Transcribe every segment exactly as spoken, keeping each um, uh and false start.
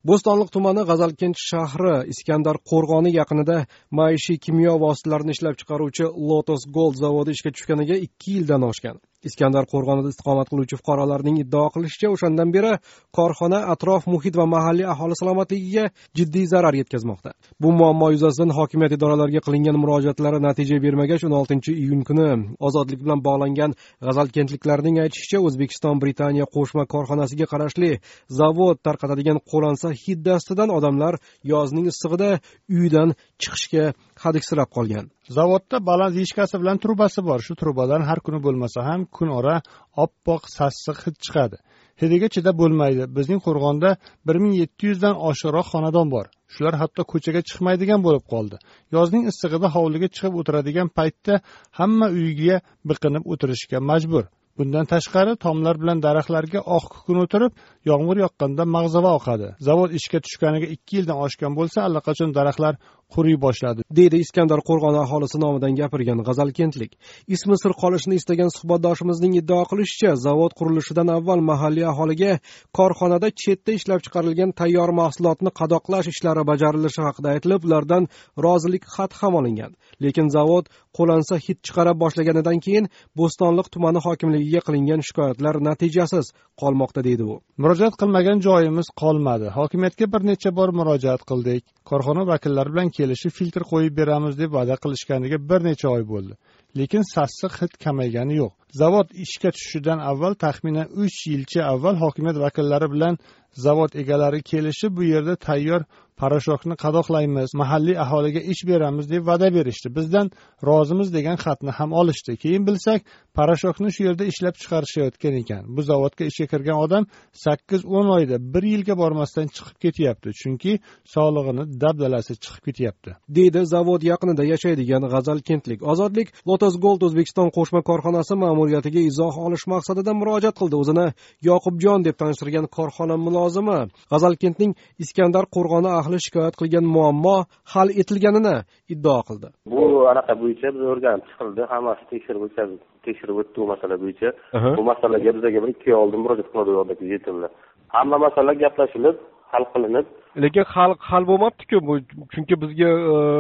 Bo'stonliq tumani G'azalkent shahri Iskandar Qo'rg'oni yaqinida maishiy kimyo vositalarini ishlab chiqaruvchi Lotus Gold zavodi ishga tushganiga ikki yildan oshgan. Iskandar Qo'rg'onida istiqomat qiluvchi fuqarolarning iddao qilishicha, o'shandan beri korxona atrof muhit va mahalliy aholi salomatligiga jiddiy zarar yetkazmoqda. Bu muammo yuzasidan hokimiyat idoralariga qilingan murojaatlari natija bermagach, o'n oltinchi iyun kuni ozodlik bilan bog'langan g'azalkentliklarning aytishicha, O'zbekiston Britaniya qo'shma korxonasiga qarashli zavod tarqatadigan qo'lansa hiddastidan odamlar yozning issig'ida uydan chiqishga hadiksirab qolgan. Zavodda baland yishkasi bilan trubasi bor. Shu trubadan har kuni bo'lmasa ham kun ora oppoq sassiq hid chiqadi. Hidiga chidab bo'lmaydi. Bizning Qo'rg'onda bir ming yetti yuz dan oshiqroq xonadon bor. Shular hatto ko'chaga chiqmaydigan bo'lib qoldi. Yozning issig'ida hovliga chiqib o'tiradigan paytda hamma uyiga biqinib o'tirishga majbur. Bundan tashqari tomlar bilan daraxtlarga oq kukun o'tirib, yomg'ir yoqqanda mag'zava oqadi. Zavod ishga tushganiga ikki yildan oshgan bo'lsa, allaqachon daraxtlar quriy boshladi, deydi Iskandar Qo'rg'oni aholisi nomidan gapirgan g'azalkentlik. Ismi sir qolishini istagan suhbatdoshimizning iddao qilishicha, zavod qurilishidan avval mahalliy aholiga korxonada chetda ishlab chiqarilgan tayyor mahsulotni qadoqlash ishlari bajarilishi haqida aytilib, ulardan rozilik xati ham olingan. Lekin zavod qo'lansa hid chiqara boshlaganidan keyin Bo'stonliq tumani hokimligiga qilingan shikoyatlar natijasiz qolmoqda, deydi u. Murojaat qilmagan joyimiz qolmadi. Hokimiyatga bir necha bor murojaat qildik. Korxona vakillari bilan kelishib filtr qo'yib beramiz deb va'da qilishganiga bir necha oy bo'ldi. Lekin sassiq hid kamaygani yo'q. Zavod ishga tushishidan avval taxminan uch yilcha avval hokimiyat vakillari bilan zavod egalari kelishib, bu yerda tayyor parashokni qadoqlaymiz, mahalliy aholiga ish beramiz deb va'da berishdi. Bizdan rozimiz degan xatni ham olishdi. Keyin bilsak, parashokni shu yerda ishlab chiqarishayotgan ekan. Bu zavodga ishga kirgan odam sakkiz o'n oyda bir yilga bormasdan chiqib ketyapti, chunki sog'lig'ini dabdalasi chiqib ketyapti, deydi zavod yaqinida yashaydigan g'azalkentlik. Ozodlik Lotus Gold O'zbekiston qo'shma korxonasi ma'muriyatiga izoh olish maqsadida murojaat qildi. O'zini Yoqubjon deb tanishtirgan korxona mulozimi G'azalkentning Iskandar Qo'rg'oni ahli shikoyat qilgan muammo hal etilganini iddao qildi. Bu anaqa bo'yicha biz o'rganib chiqildi, hammasi tekshirib o'tkazildi, tekshirib o'tdi bu masala bo'yicha. Bu masalaga bizga bir ikki oy oldin murojaat qilib yetildi. Hamma masala gaplashilib, hal qilinib, lekin hal hal bo'lmabdi-ku, bu chunki bizga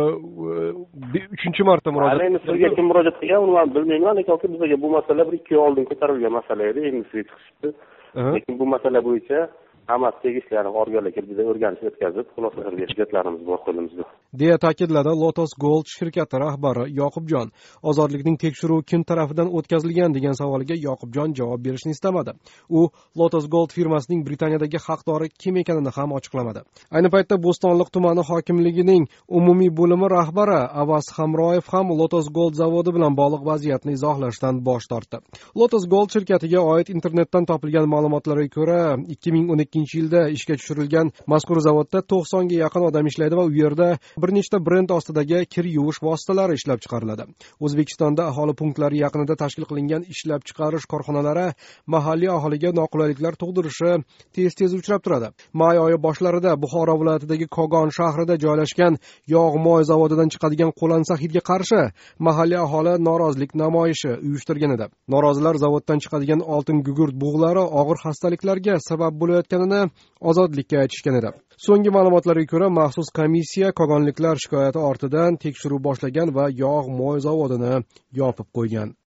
uchinchi marta murojaat. Endi sizga kim murojaat qilgan, uni men bilmayman, lekin bizga bu masala bir ikki oy oldin ko'tarilgan masala edi, endi sizga chiqishdi. Lekin bu masala bo'yicha hammasi tegishli organlarga bizda o'rganish o'tkazib, xulosalar berish hujjatlarimiz bor qo'limizda, deya ta'kidladi Lotus Gold shirkati rahbari Yoqubjon. Ozodlikning tekshiruvi kim tomonidan o'tkazilgan degan savoliga Yoqubjon javob berishni istamadi. U Lotus Gold firmasining Britaniyadagi haqdori kim ekanini ham ochiqlamadi. Ayni paytda Bo'stonliq tumani hokimligining umumiy bo'limi rahbari Avaz Hamroyev ham Lotus Gold zavodi bilan bog'liq vaziyatni izohlashdan bosh tortdi. Lotus Gold shirkatiga oid internetdan topilgan ma'lumotlarga ko'ra, ikki ming o'n ikkinchi yilda ishga tushirilgan mazkur zavodda to'qsonga yaqin odam ishlaydi va u yerda bir nechta brend ostidagi kir yuvish vositalari ishlab chiqariladi. O'zbekistonda aholi punktlari yaqinida tashkil qilingan ishlab chiqarish korxonalari mahalliy aholiga noqulayliklar tug'dirishi tez-tez uchrab turadi. May oyi boshlarida Buxoro viloyatidagi Kogon shahrida joylashgan yog'-moy zavodidan chiqadigan qo'lansa hidga qarshi mahalliy aholi norozilik namoyishi uyushtirgan edi. Norozilar zavoddan chiqadigan oltin gugurt bug'lari og'ir xastaliklarga sabab bo'layotganini Ozodlikka aytishgan edi. So'nggi ma'lumotlarga ko'ra, maxsus komissiya kogonliklar shikoyati ortidan tekshiruv boshlagan va yog'-moy zavodini yopib qo'ygan.